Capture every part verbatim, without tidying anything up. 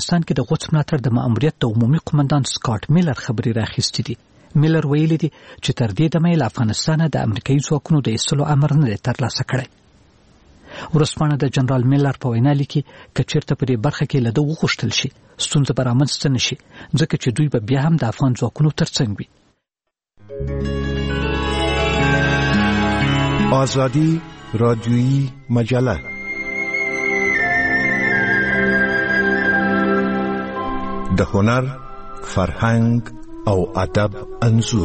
افغانستان کې د غوڅ ملاتړ د مأموریت د عمومي قومندان سکاټ میلر خبري راخیستې دي. میلر ویلي دي چې تر دې دمه له افغانستان د امریکایي ځواکونو د ایستلو امر نه دی ترلاسه کړی. ورسپانه د جنرال میلر په وینا لیکي چې چیرته په دې برخه کې له ده وغوښتل شي ستونزه به رامنځته نه شي ځکه چې دوی به بیا هم د افغان ځواکونو ترڅنګ وي. آزادی رادیویی مجله د هنر، فرهنګ او ادب انځور.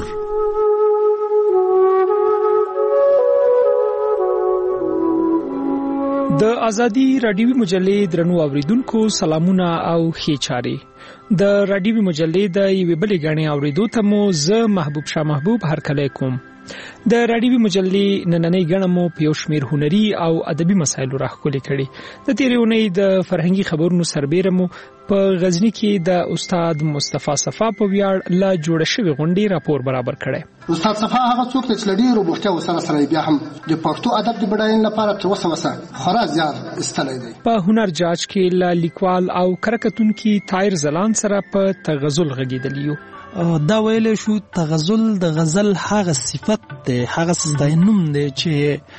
د ازادي رادیوي مجلې درنو اوریدونکو سلامونه او ښې چارې. د رادیوي مجلې د یوې بلې غاڼې اوریدو ته مو زه محبوب شاه محبوب هرکلی کوم. د رادیوي مجلې نننۍ غاڼه مو په یو شمېر هنري او ادبي مسایلو راښکلې کړي. د تېرې اونۍ د فرهنګي خبرونو سربیره مو په غزني کې د استاد مصطفی صفا په ویاړ لا جوړه شوې غونډې راپور برابر کړی. استاد صفا هغه څوک دی چې له ډېرو بوختیاوو سره سره بیا هم د پښتو ادب د بډاینې لپاره تر اوسه وسه خورا زیار ایستلی دی. په هنر جاج کې له لیکوال او کرکټونکي طاهر زلان سره په تغزل غږېدلی یو. دا ویل شو تغزل د غزل هغه صفت دی، هغه څه نوم دی چې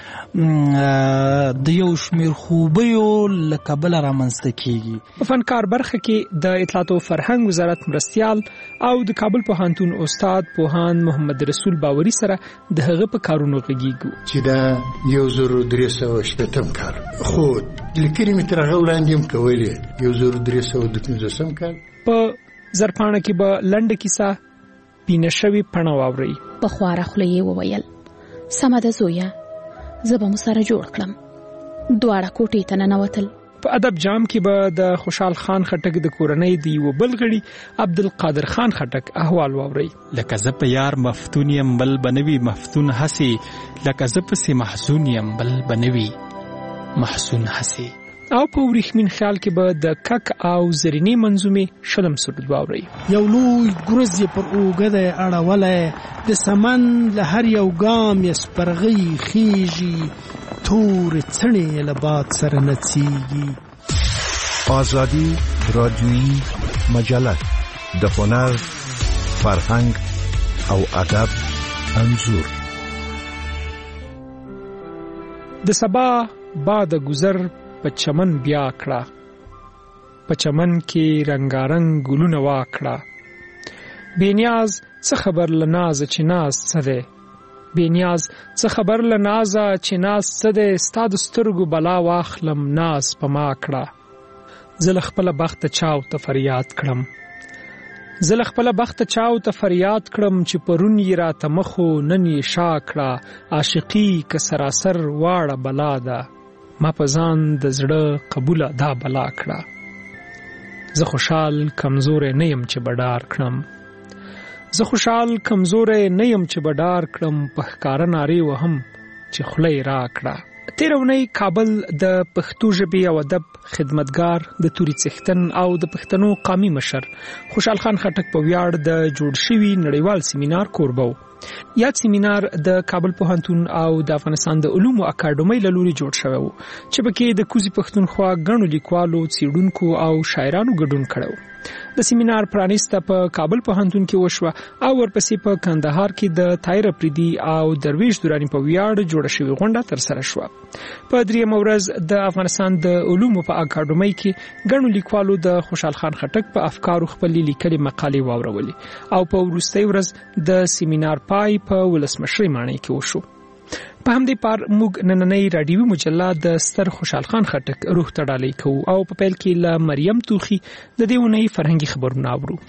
د یو شمېر خوبیو له کبله رامنځته کیږي. په فنکار برخه کې د اطلاعات او فرهنګ وزارت مرستیال او د کابل پوهنتون استاد پوهان محمد رسول باوري سره د هغه په کارونو غږیږو چې دا یو زر درې سوه شپېتم کال خو لیکنې مې تر هغه وړاندې هم کولې یو زر درې سوه پنځوسم کال. په زرپاڼه کې به لنډه کیسه پینه شوې پڼه واورئ. په خواره خوله یې وویل سمه ده زویه زه به مو سره جوړ کړم. دواړه کوټې ته ننوتل. په ادب جام کې به د خوشحال خان خټک د کورنۍ د یوه بل غړي عبدالقادر خان خټک احوال واورئ. لکه زه په یار مفتون یم بل بنوي مفتون هسي، لکه زه پسې محزون یم بل بنوي محزون هسي. او په وریښمین خیال کې به د کک او زرینې منظومې شلم سرود واورئ. یو لوی ګرز یې پر اوږه دی اړولی، د سمن له هر یو ګام یې سپرغۍ خیږي، تورې څڼې یې له باد سره نڅیږي. آزادی رادیویی مجله د هنر، فرهنګ او ادب انځور. د سبا باد گذر په چمن بیا کړه، په چمن کې رنگارنګ ګلونه واکړه. بېنیاز څه خبر له نازه چې ناز څه دی، بېنیاز څه خبر له نازه چې ناز څه دی، ستا د سترګو بلا واخلم ناز په ما کړه. زه له خپله بخته چاو ته فریاد کړم، زه له خپله بخته چاو ته فریاد کړم چې پرون یې راته مخو نن یې شا کړه. عاشقي که سراسر واړه بلا ده، ما په ځان د زړه قبوله دا بلا کړه. زه خوشحال کمزوری نه یم چې بډار کړم، زه خوشحال کمزوری نه یم چې بډار کړم، په ښکاره نارې وهم چې خوله یې را کړه. تېره اونۍ کابل د پښتو ژبې او ادب خدمتګار د توري څښتن او د پښتنو قامي مشر خوشحال خان خټک په ویاړ د جوړ شوي نړیوال سیمینار کوربه و. یاد سیمینار د کابل پوهنتون او د افغانستان د علومو اکاډمۍ له لوري جوړ شوی و چې پکې د کوزي پښتونخوا ګڼو لیکوالو، څېړونکو او شاعرانو ګډون کړی و. د سیمینار پرانیسته په کابل پوهنتون کې وشوه او ورپسې په کندهار کې د طاهر افریدي او درویش دوراني په ویاړ جوړه شوې غونډه ترسره شوه. په درېیمه ورځ د افغانستان د علومو په اکاډمۍ کې ګڼو لیکوالو د خوشحال خان خټک په افکارو خپلې لیکلې مقالې واورولې او په وروستۍ ورځ د سیمینار پای په ولسمشرۍ ماڼۍ کې وشو. په همدې پار موږ نننۍ راډیوي مجله د ستر خوشحال خان خټک روح ته ډالۍ کوو او په پیل کې له مریم توخي د دې اونۍ فرهنګي خبرونه اورو.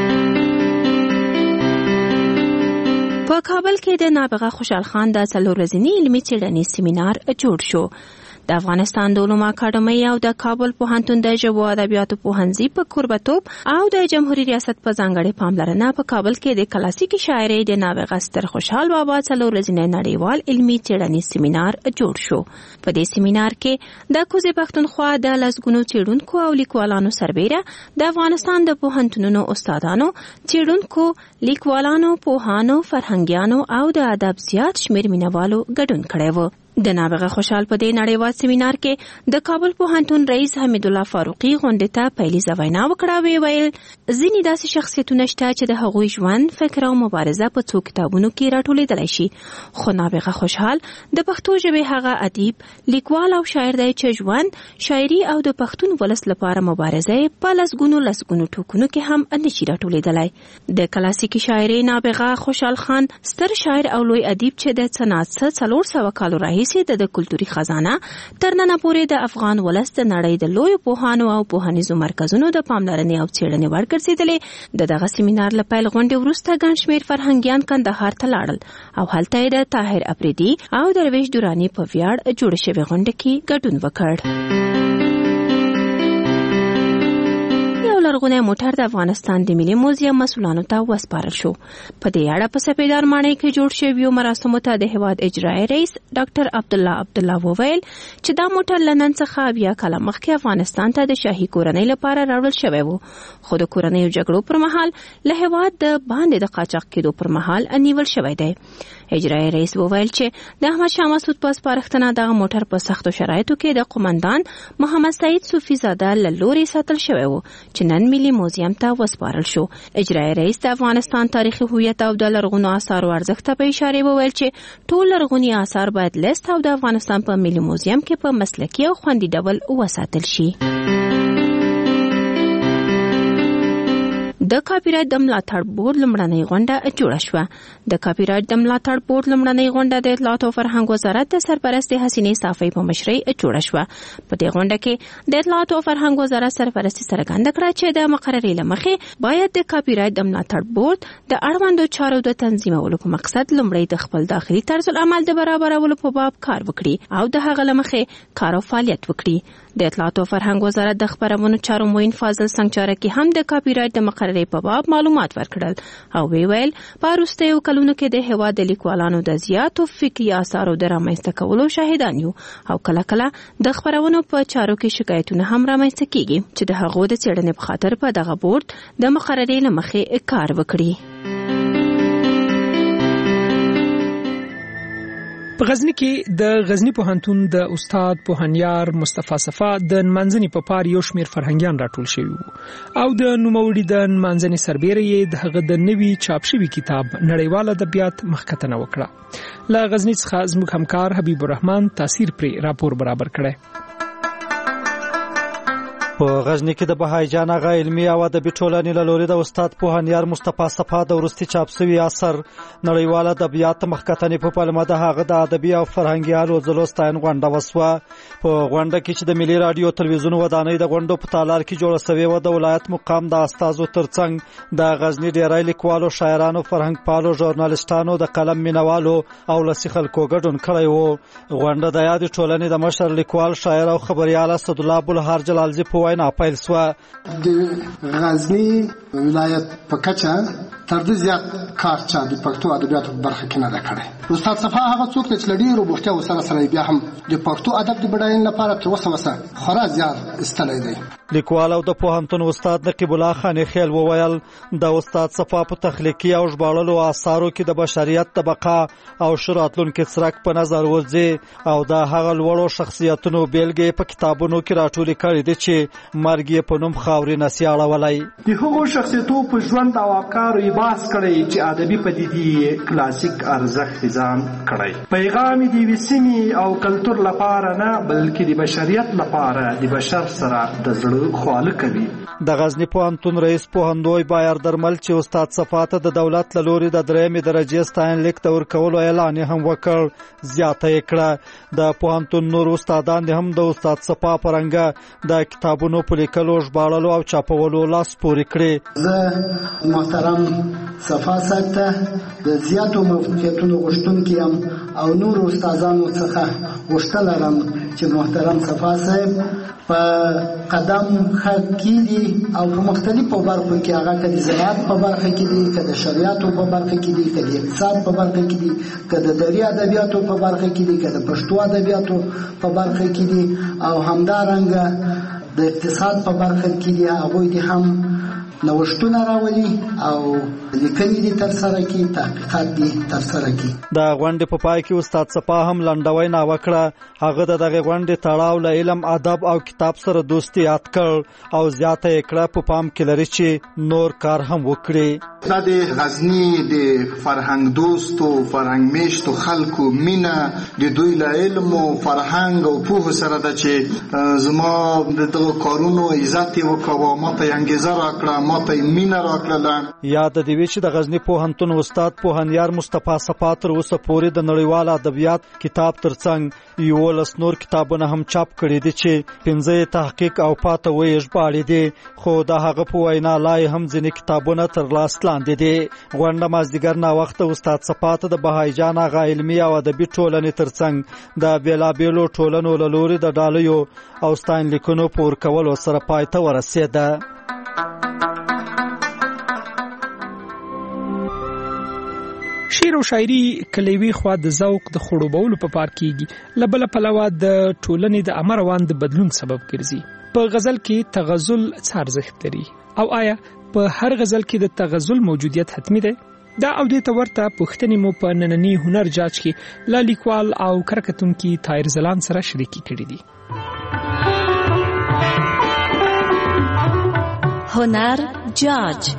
په کابل کې د نابغه خوشحال خان د څلور ورځني علمي څېړنیز سیمینار جوړ شو. د افغانستان د علومو اکاډمۍ او د کابل پوهنتون د ژبو او ادبیاتو پوهنځي په کوربه‌توب او د جمهوریت ریاست په ځانګړې پاملرنه په کابل کې د کلاسیکي شاعرۍ د نابغه ستر خوشحال بابا څلور ورځنی نړیوال علمي څېړنیز سیمینار جوړ شو. په دې سیمینار کې د کوزي پښتونخوا د لسګونو څېړونکو او لیکوالانو سربېره د افغانستان د پوهنتونونو استادانو، څېړونکو، لیکوالانو، پوهانو، فرهنګیانو او د ادب زیات شمېر مینوالو ګډون کړی و. د نابغه خوشحال په دې نړیوال سیمینار کې د کابل پوهنتون رئیس حمید الله فاروقي غونډې ته پیلیزه وینا وکړه. وی ویل ځینې داسې شخصیتونه شته چې د هغوی ژوند، فکر او مبارزه په څو کتابونو کې راټولېدلی شي، خو نابغه خوشحال د پښتو ژبې هغه ادیب، لیکوال او شاعر دی چې ژوند، شاعري او د پښتون ولس لپاره مبارزه په لسګونو لسګونو ټوکونو کې هم نشي راټولېدلی. د کلاسیکي شاعري نابغه خوشحال خان ستر شاعر او لوی ادیب چې د سنات څخه څلور سوه کالو راهیسې د کلتوري خزانه تر ننه پورې د افغان ولس د نړۍ د لویو پوهانو او پوهنیزو مرکزونو د پاملرنې او څېړنې وړ ګرځېدلې. د دغه سیمینار له پیل غونډې وروسته ګڼ شمېر فرهنګیان کندهار ته لاړل او هلته یې د طاهر افریدي او درویش دراني په ویاړ جوړه شوې غونډه کې ګډون وکړ. لرغونی موټر د افغانستان د ملي موزیم مسؤلانو ته وسپارل شو. په دې اړه په سپیدار ماڼۍ کې جوړ شویو مراسمو ته د هیواد اجرایي رئیس ډاکټر عبدالله عبدالله وویل چې دا موټر له نن څخه بیا کاله مخکې افغانستان ته د شاهي کورنۍ لپاره راوړل شوی و، خو د کورنیو جګړو پر مهال له هیواد د باندې د قاچاق کېدو پر مهال نیول شوی دی. اجرایي رئیس وویل چې د احمد شاه مسعود په سپارښتنه دغه موټر په سختو شرایطو کې د قومندان محمد سعید صوفي زاده له لورې ساتل شوی و چې نن ملي موزیم ته وسپارل شو. اجرایي رئیس د افغانستان تاریخي هویت او د لرغونو آثارو ارزښت ته په اشاره وویل چې ټول لرغوني آثار باید لیست او د افغانستان په ملي موزیم کې په مسلکي او خوندي ډول وساتل شي. د کاپی رایټ د ملاتړ بورډ لومړنۍ غونډه جوړه شوه. د کاپی رایټ د ملاتړ بورډ لومړنۍ غونډه د اطلاعات او فرهنګ وزارت د سرپرست حسینې صافی په مشرۍ جوړه شوه. په دې غونډه کې د اطلاعات او فرهنګ وزارت سرپرستي څرګنده کړه چې د مقررې له مخې باید د کاپی رایټ د ملاتړ بورډ د اړوندو چارو د تنظیمولو په مقصد لومړی د خپل داخلي طرز العمل د برابرولو په باب کار وکړي او د هغه له مخې کار او فعالیت وکړي. د اطلاعات او فرهنګ وزارت د خبرونو چارو معین فاضل سنگچارکی هم د کاپی رایټ د مقررې په باب معلومات ورکړل او وی ویل په وروستیو کلونو کې د هیواد د لیکوالانو د زیاتو فکري آثارو د رامنځته کولو شاهدان یو او کله کله د خبرونو په چارو کې شکایتونه هم رامنځته کیږي چې د هغو د څېړنې په خاطر په دغه بورډ د مقررې له مخې کار وکړي. په غزنی کې د غزنی پوهنتون د استاد پوهنیار مصطفی صفا د نمانځنې په پار یو شمېر فرهنګیان راټول شوي وو او د نوموړي د نمانځنې سربیره یې د هغه د نوي چاپ شوي کتاب نړیوال ادبیات مخکتنه وکړه. له غزنی څخه زموږ همکار حبیب الرحمن تاثیر پرې راپور برابر کړی. په غزنی کې د بهاي جان اغا علمي او ادبي ټولنې له لوري د استاد پوهنیار مصطفی صفا د ورستي چاپ شوی اثر نړیوال ادبیات مخکتنې په پلمه د هغه د ادبي او فرهنګي اړو ځلوستاین غونډه وسوه. په غونډه کې چې د ملي رادیو تلویزیون ودانۍ د غونډو په تالار کې جوړه شوې و د ولایت مقام د استادو ترڅنګ د غزنی ډیری لیکوالو، شاعرانو، فرهنګ پالو، ژورنالیستانو، د قلم مینوالو او لسی خلکو ګډون کړی و. غونډه د یاد ټولنې د مشر لیکوال، شاعر او خبريال اسد الله ابوالهار جلالزی په وینا پیل شوه. د غزنی ولایت په کچه تر دې زیات کار چا د پښتو ادبیاتو برخه کې نه کړی. استاد صفا هغه څوک چې لډي روبوټیا وسره سره بیا هم د پښتو ادب د بډاین لپاره تر اوسه وسه خورا زیات استلای دی. لیکوال او د پوهنتون استاد نقیب الله خان خیل وویل د استاد صفا په تخلیقي او ژباړلو آثارو کې د بشریت د بقا او شراتلونکو څرک په نظر ورځي او د هغه لوړو شخصیتونو بیلګې په کتابونو کې راټولې کړي دي چې مرګ په نوم خاورې نسیاړه ولای. د هغو شخصیتونو په ژوند او افکارو یې باس کړی چې ادبي پدیدې کلاسیک ارزښت ځان کړی. پیغام دی وسیمي او کلتور لپاره نه بلکې د بشریت لپاره د بشر سره د زړه خواله کوي. د غزنی پوهنتون رئیس پوهندوی بایر درمل چې استاد صفا ته د دولت له لوري د درېمې درجې ستاین لیک د ورکولو اعلان هم وکړ زیاته یې کړه. د پوهنتون نور استادان هم د استاد صفا پرنګه د کتابونو په لیکلو، ژباړلو او چاپولو لاس پورې کړي. زه محترم صفا صاحب ته د زیاتو موفقیتونو غوښتونکی یم او نور استادانو څخه غوښتل لرم چې محترم صفا صاحب په قدم خط کیږي او په مختلفو برخو کې هغه کدي زراعت په برخه کې دي، کده شریعتو په برخه کې دي، کده اقتصاد په برخه کې دي، کده دري ادبیاتو په برخه کې دي، کده پښتو ادبیاتو په برخه کې دي او همدارنګه د اقتصاد په برخه کې دي هغوی دي هم نوښتونه راولي او لیکنې دي تر سره کی تحقیقات دي تر سره کی. د غونډې په پای کې استاد صفا هم لنډوي نه وکړه. هغه د دغه غونډې تړاو له علم ادب او کتاب سره دوستي یاد کړ او زیاته کړه په پام کې لري چې نور کار هم وکړي. دا د غزنی د فرهنګ دوستو فرهنګ میشتو خلکو مینا د دوی له علم او فرهنګ او پوهه سره د چې زما د دغه کارونو عزت وکاوه ماته انګیزه راکړه ماته مینا راکړه. یاد دی چې د غزنی پوهنتون استاد پوهنیار مصطفی صفا تر اوسه پورې د نړیوال ادبیات کتاب ترڅنګ یو لس نور کتابونه هم چاپ کړي دي چې پنځه تحقیق او پاته وې ژباړي دي خو د هغه په وینا لای هم ځینې کتابونه تر لاس لاندې دي. غونډه مازدیګر نا وخت استاد صفا ته د بهاي جان اغا علمي او ادبي ټولنې ترڅنګ د بیلابیلو ټولنو له لوري د ډالیو او ستاین لیکونو پور کولو سره پای ته ورسېده. شعر او شاعري کلیوي خوا د ذوق د خړوبولو په پار کیږي لبل پلوا د ټولنې د امر روان د بدلون سبب ګرځي. په غزل کې تغزل څه ارزښت لري او آیا په هر غزل کې د تغزل موجودیت حتمی ده؟ دا او د تورته پښتني مو په نننی هنر جاج کې لا لیکوال او کرکټونکي طاهر زلان سره شریکي کړي دي. هنر جاج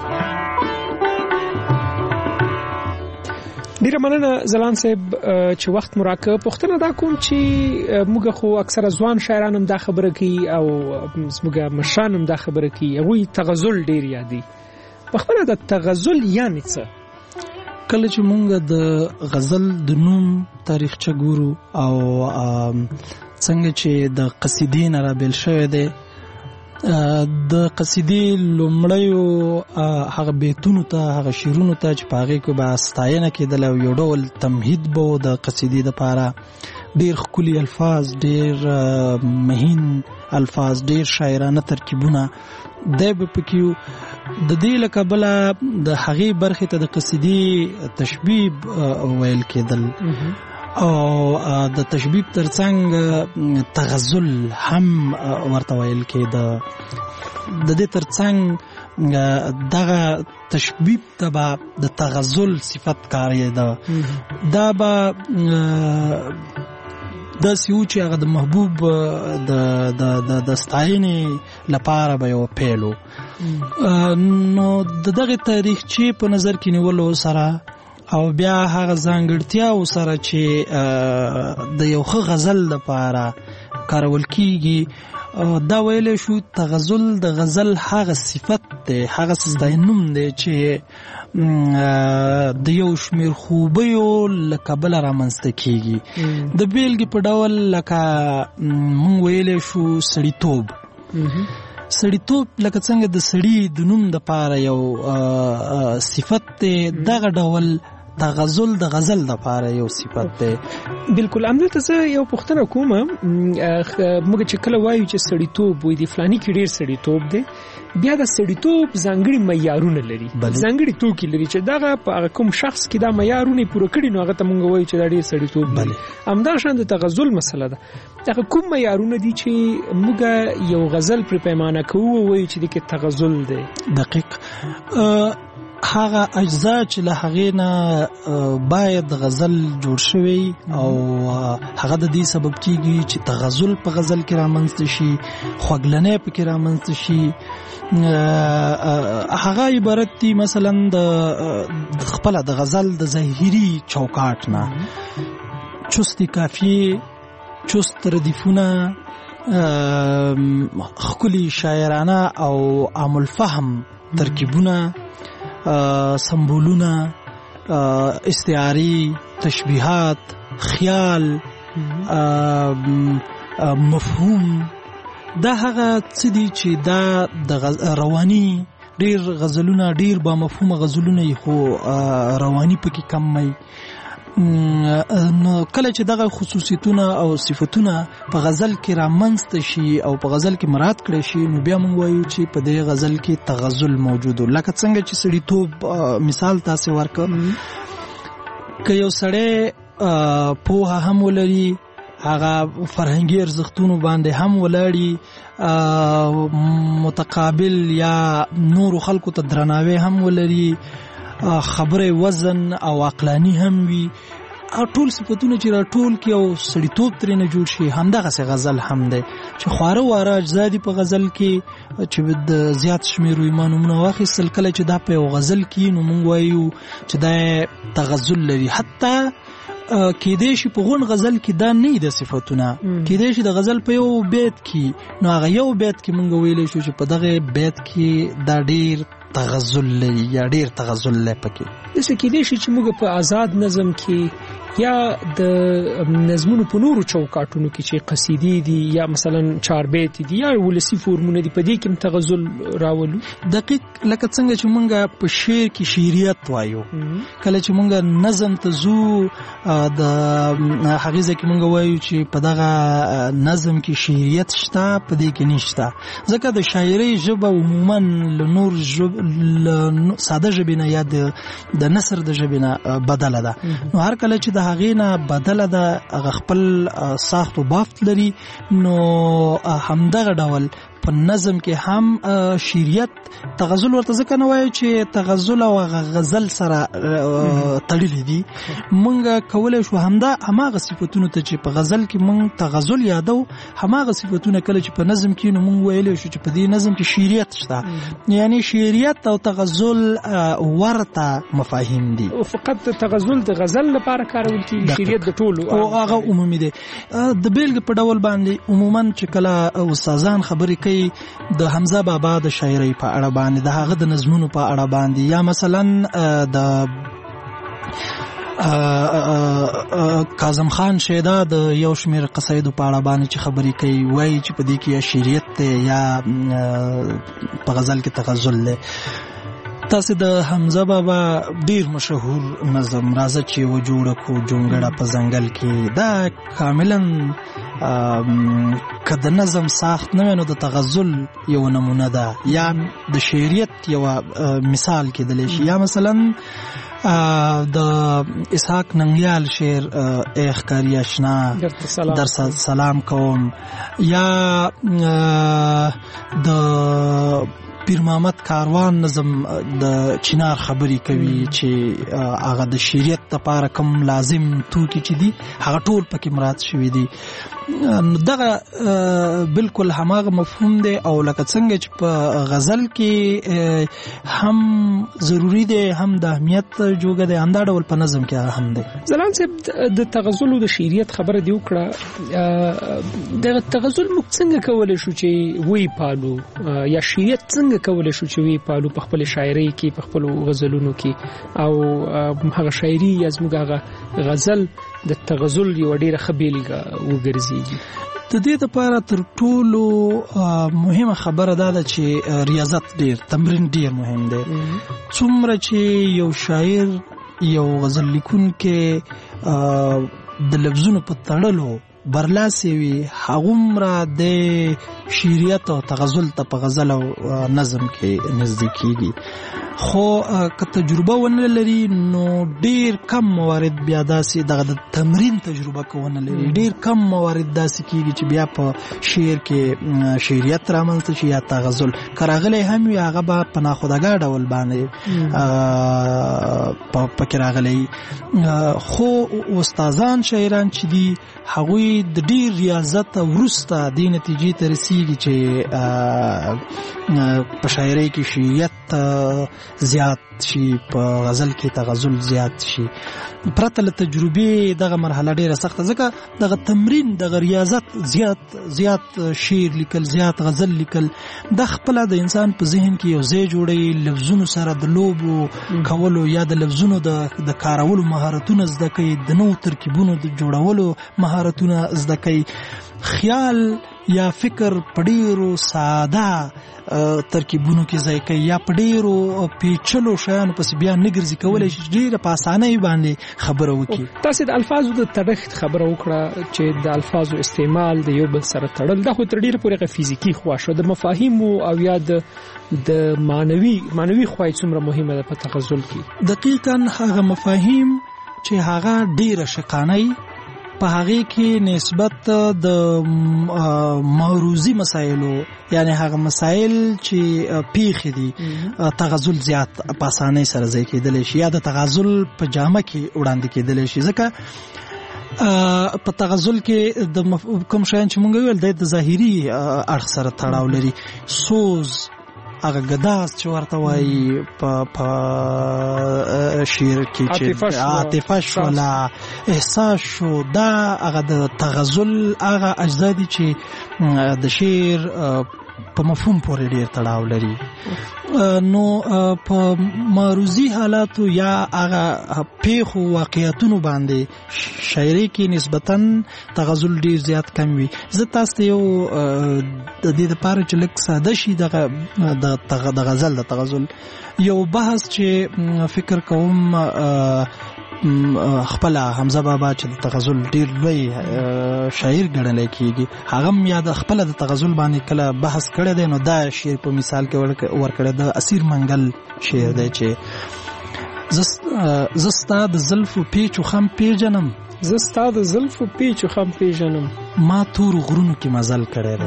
ډیره مننه زلان صاحب چې وخت مراکه پښتنه دا کوم چې موږ خو اکثره ځوان شاعران هم دا خبره کوي او موږ مشران هم دا خبره کوي هغوی تغزل ډیر یادي. پښتنه د تغزل یعنی څه؟ کله چې موږ د غزل د نوم تاریخچه ګورو او څنګه چې د قصیدې نه را بیل شوی دی د قصیدې لومړیو هغه بیتونو ته هغه شعرونو ته چې په هغې کې به ستاینه کېدله او یو ډول تمهید به و د قصیدې دپاره ډېر ښکلي الفاظ ډېر مهین الفاظ ډېر شاعرانه ترکیبونه دی به پکې د دې له کبله د هغې برخې ته د قصیدې تشبیب ویل کېدل او د تشبیب ترڅنګ تغزل هم ورته ویل کېده. د دې ترڅنګ دغه تشبیب ته به د تغزل صفت کارېده. دا به داسې و چې هغه د محبوب د د ستاینې لپاره به یو پیل و. نو د دغې تاریخچې په نظر کې نیولو سره او بیا هغه ځانګړتیاو سره چې د یو ښه غزل لپاره کارول کیږي دا ویلی شو تغزل د غزل هغه صفت دی هغه ستاینوم دی چې د یو شمیر خوبیو له کبله رامنځته کیږي. د بیلګې په ډول لکه مونږ ویلی شو سړیتوب. سړیتوب لکه څنګه د سړي د نوم دپاره یو صفت دی دغه ډول تغزل د غزل دپاره یو صفت دی. بالکل همدلته زه یو پوښتنه کوم موږ چې کله وایو چې سړیتوب وایي د فلاني کې ډېر سړیتوب دی بیا د سړیتوب ځانګړي معیارونه لري ځانګړي توکي لري چې دغه په کوم شخص کې دا معیارونه پوره کړي نو هغه ته موږ وایو چې دا ډېر سړیتوب دی. همدغه شان د تغزل مسله ده دغه کوم معیارونه دي چې موږ یو غزل پر پیمانه کوو وایو چې د کې تغزل دی. دقیق هغه اجزا چې له هغې نه باید غزل جوړ شوی او هغه د دې سبب کیږي چې تغزل په غزل کې رامنځته شي خوږلنۍ پکې رامنځته شي. هغه عبارت دي مثلا د خپله د غزل د ظاهري چوکاټ نه چست قافیې چست ردیفونه ښکلي شاعرانه او عام الفهم ترکیبونه سمبولونه استعاری تشبیهات خیال مفهوم دا هغه څه دي چې دا د رواني ډیر غزلونه ډیر با مفهوم غزلونه خو رواني پکې کم مې نو کله چې دغه خصوصیتونه او صفاتونه په غزل کې رامنځته شي او په غزل کې مراعات کړي شي نو بیا موږ وایو چې په دې غزل کې تغزل موجود لکه څنګه چې سړیتوب مثال تاسو ورکړ که یو سړی پوهه هم ولري هغه فرهنګي ارزښتونو باندې هم ولاړی، متقابل یا نور خلکو ته درناوی هم ولري، خبره وزن او عقلانی هم وي، او ټول صفتونه چې را ټول کې او سړیتوب ترې نه جوړ شي. همدغه سه غزل هم دی چې خواره واره اجزا دي په غزل کې چې د زیات شمېرو ایمانونه واخیستل. کله چې دا په یو غزل کې نو موږ وایو چې دا تغزل لري. حتی کېدای شي په غون غزل کې دا نه د صفاتونه، کېدای شي د غزل په یو بیت کې نو هغه یو بیت کې موږ ویلی شو چې په دغه بیت کې دا ډیر تغزل لري یا ډیر تغزل لري پکې. داسې کېدای شي چې موږ په آزاد نظم کې یا د نظمونو په نورو چوکاټونو کې چې قصیدې دي یا مثلا چار بیت دي یا ولسی فورمونه دي په دې کې تغزل راولو. دقیق لکه څنګه چې موږ په شعر کې شعریت وایو، کله چې موږ نظم ته زو د هغه ځکه موږ وایو چې په دغه نظم کې شعریت شته، په دې کې نشته. ځکه د شاعرۍ ژبه عموما له نور ژبه ساده ژبه نه یا د نثر د ژبه نه بدله ده. نو هر کله چې د هغې نه بدله ده هغه خپل ساخت و بافت لري، نو همدغه ډول په نظم کې هم شعریت تغزل ورته ځکه نه وایو چې تغزل او غزل سره تړلي دي. مونږ کولی شو همدا هماغه صفتونو ته چې په غزل کې مونږ تغزل یادو، هماغه صفتونه کله چې په نظم کې نو مونږ ویلی شو چې په دې نظم کې شعریت شته. یعنی شعریت او تغزل ورته مفاهیم دي. فقط تغزل د غزل لپاره کارول کېږي، شعریت د ټولو او هغه عمومي دی. د بیلګې په ډول باندې عموما چې کله استادان خبرې کوي د حمزه بابا د شاعرۍ په اړه باندې، د هغه د نظمونو په اړه باندې، یا مثلا د کاظم خان شیدا د یو شمېر قصایدو په اړه باندې چې خبرې کوي، وایي چې په دې کې یا شعریت دی یا په غزل کې تغزل دی. تاسو د حمزه بابا ډیر مشهور نظم راځه چې و جوړه کو جونګړه په ځنګل کې، دا کاملا که د نظم ساخت نه نو د تغزل یو نمونه ده یا د شعریت یو مثال کېدلی شي. یا مثلا د اسحاق ننګیال شعر ای ښکاري اشنا در سلام کوم، یا د پیر محمد کاروان نظم د چنار خبرې کوي چې هغه د شریعت لپاره کوم لازم توکي چې دي هغه ټول پکې مراد شوی دي. دغه بالکل هماغه مفهوم دی او لکه څنګه چې په غزل کې هم ضروری دی هم د اهمیت جوګه دی، همدا ډول په نظم کې هم دی. زلان صاحب د تغزل او د شریعت خبره دی وکړه، د تغزل موږ څنګه کولای شو چې وی پالو یا شریعت څنګه کولای شو چې وی پالو په خپل شاعرۍ کې په خپل غزلونو کې، او هغه شاعري یا زموږ هغه غزل د تغزل یو ډیره خبیلګه وګرځي. د دې لپاره تر ټولو مهمه خبره دا ده چې ریاضت ډیر، تمرین ډیر مهم دی. څومره چې یو شاعر یو غزل لیکونکی د لفظونو په تړلو برلاسي وي، هغومره د شعریت او تغزل ته په غزل او نظم کې نزدیک کیږي. خو که تجربه ونه لري نو ډیر کم موارد بیا داسې دغه د تمرین تجربه کوونه لري، ډیر کم موارد داسې کیږي چې بیا په شعر کې شعریت رامنځته شي یا تغزل کراغلی هم وي، هغه به په ناخودآګاه ډول باندې پکې راغلی. خو استادان شاعران چې دي هغوی د ډیر ریاضت وروسته دې نتیجې ته رسیږي چې په شاعرۍ کې شعریت زیات شي، په غزل کې تغزل زیات شي. پرته له تجربې دغه مرحله ډیره سخته، ځکه دغه تمرین دغه ریاضت زیات زیات شعر لیکل، زیات غزل لیکل د خپل د انسان په ذهن کې یو ځای جوړي، لفظونو سره د لوبو کولو یا د لفظونو د د کارولو مهارتونه زده کوي، د نوو ترکیبونو د جوړولو مهارتونه زده کوي. خیال یا فکر په ډیرو ساده ترکیبونو کې ځای کوي یا په ډیرو پیچلو شیانو پسې بیا نه ګرځي، کولی شي ډیره په اسانۍ باندې خبره وکړي. تاسې د الفاظو د تړښت خبره وکړه چې د الفاظو استعمال د یو بل سره تړل، دا خو تر ډیره پورې فزیکي خوا شو، د مفاهیمو او یا د د معنوي معنوي خوا څومره مهمه ده په تغزل کې. دقیقاً هغه مفاهیم چې هغه ډیره شقانۍ په هغه کې نسبت د موروثي مسایلو یعنی هغه مسایل چې پیښ دي تغزل زیات په اسانۍ سره ځای کېدلی شي یا د تغزل په جامه کې وړاندې کېدلی شي ځکه په تغزل کې د کوم شیان چې مونږ ویل د ظاهري اړخ سره تړاو لري سوز هغه ګداز چې ورته وایي په شعر کې چې عاطفه شوله احساس شو دا هغه د تغزل هغه اجزا دي چې د شعر په مفهوم پورې ډېر تړاو لري نو په معروضي حالاتو یا هغه پیښو واقعیتونو باندې شاعري کې نسبتاً تغزل ډېر زیات کم وي زه تاسو ته یو د دې دپاره چې لږ ساده شي دغه د غزل د تغزل یو بحث چې فکر کوم خپل حمزه بابا چې د تغزل ډیر لوی شاعر ګڼل کېږي هغه یا د خپل د تغزل باندې کله بحث کړی دی نو دا شعر په مثال کې ورکړی د اسیر منګل شعر دی چې زه ستا د زلفو پیچو خم پیژنم زه ستا د زلفو پیچو خم پیژنم ما تور غرونو کې مزل کړی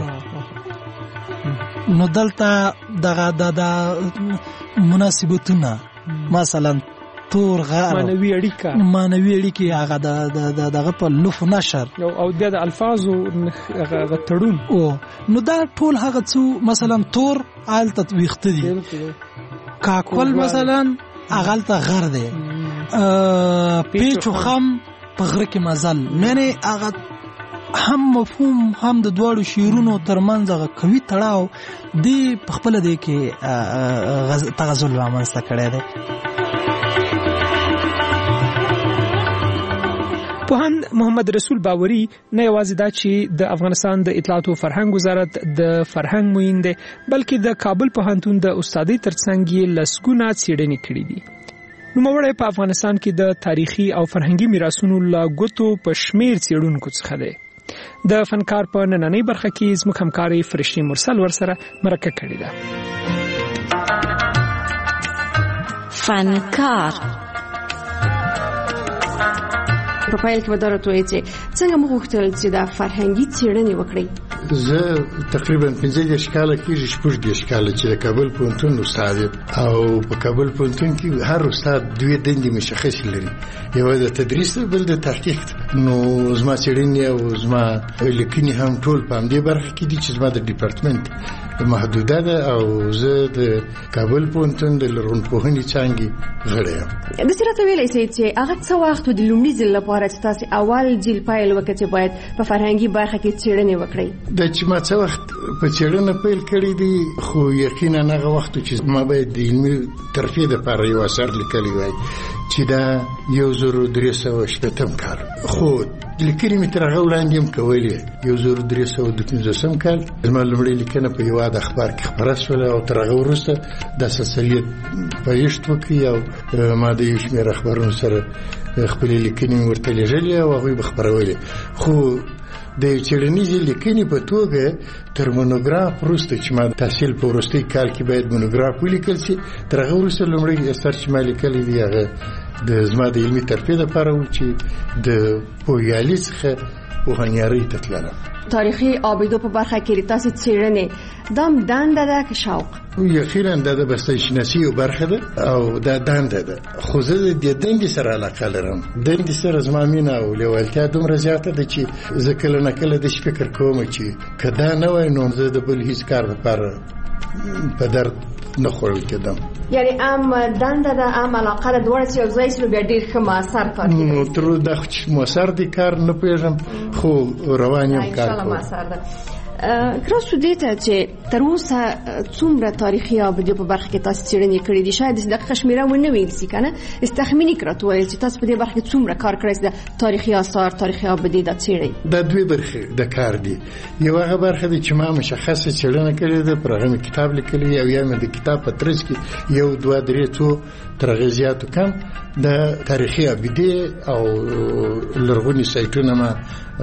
دی نو دلته دغه د مناسبتونه مثلا تور غار مانوي اړیکه مانوي اړیکه هغه د دغه په لوف نشر او د الفاظو هغه تړون او نو دا ټول هغه څو مثلا تور آل تطبیقت دي کاکول مثلا هغه ته غر دی پیچو خم په غره کې مزل معنی هغه هم مفهوم هم د دواړو شعرونو ترمنځ هغه قوي تړاو دی په خپل دی کې تغزل رامنځته کړی دی پوهاند محمد رسول باوري نه یوازې دا چې د افغانستان د اطلاعات او فرهنګ وزارت د فرهنګ موین دی بلکې د کابل پوهنتون د استادۍ ترڅنګ یې لسګونه څېړنې کړې دي نوموړی په افغانستان کې د تاریخي او فرهنګي میراثونو لا ګوتو په شمیر څېړونکو څخه دی د فنکار په نننۍ برخه کې زموږ همکاري فرشتي مرسل ورسره مرکه کړې ده فنکار په پایل کې وداره توې چې څنګه موږ وختل چې دا فرهنګي څېړنې وکړي زه تقریبا پنځه دېرش کاله کېږي شپږ دېرش کاله چې د کابل پوهنتون استاد یم او په کابل پوهنتون کې هر استاد دوې دندې مشخصې لري یوه د تدریس ده بل د تحقیق ده نو زما څېړنې او زما لیکنې هم ټول په همدې برخه کې دي چې زما د ډیپارټمنټ محدوده ده او زه د کابل پوهنتون د لرغونپوهنې څانګې غړی یم داسې راته ویلی سئ چې هغه څه وخت د لومړي ځل لپاره چې تاسې اول ځل پیل وکړئ چې باید په فرهنګي برخه کې څېړنې وکړئ دا چې ما څه وخت په څېړنه پیل کړی دی خو یقینا هغه وخت چې ما باید د علمي ترفیع دپاره یو اثر لیکلی وای چې دا یو زر درې سوه شپېتم کال خو لیکنې مې تر هغه وړاندې هم کولې یو زر درې سوه دوه پنځوسم کال زما لومړۍ لیکنه په یوه د اخبار کې خپره شوله او تر هغه وروسته دا سلسلې پایښت وکړي او ما د یو شمېر اخبارونو سره خپلې لیکنې مې ورته لېږلې او هغوی به خپرولې خو د څېړنیزې لیکنې په توګه تر مونوګراف وروسته چې ما تحصیل په وروستي کال کې باید مونوګراف ولیکل شي تر هغه وروسته لومړی اثر چې ما لیکلی دی هغه د زما د علمي ترفیع دپاره و چې د پوهیالي څخه پوهنیارۍ ته تلله تاریخي آبیدو په برخه کې تاسو څېړنې دام دنده ده که شوق یقینا دا د بسته‌شناسي یو برخه ده او دا دنده ده خو زه د دې دندې سره علاقه لرم دندې سره زما مینه او لیوالتیا دومره زیاته ده چې زه کله نه کله داسې فکر کوم چې که دا نه وای نو زه د بل هیڅ کار لپاره په درد نه خوړل کېدم یعنی ام دنده ده ام علاقه ده دواړه چې یو ځای شي بیا ډېر ښه مؤثر کار کوي نو تر دا چې مؤثر دی کار نه پوهېږم خو روان یم کار کوم کراس شو دې ته چې تر اوسه څومره تاریخي آبادیو په برخه کې تاسو څېړنې کړې دي شاید د دقیقه شمېره ونه ویل شي که نه استخمیني کړه ته وویل چې تاسو په دې برخه کې څومره کار کړی د تاریخي آثار تاریخي آبادي دا څېړئ دا دوې برخې د کار دي یو هغه برخه ده چې ما مشخصه څېړنه کړې ده پر هغه مې کتاب لیکلی او یا مې د کتاب په ترڅ کې یو دوه درې څو تر هغې زیاتو کم د تاریخي ابیدې او لرغوني سایټونه ما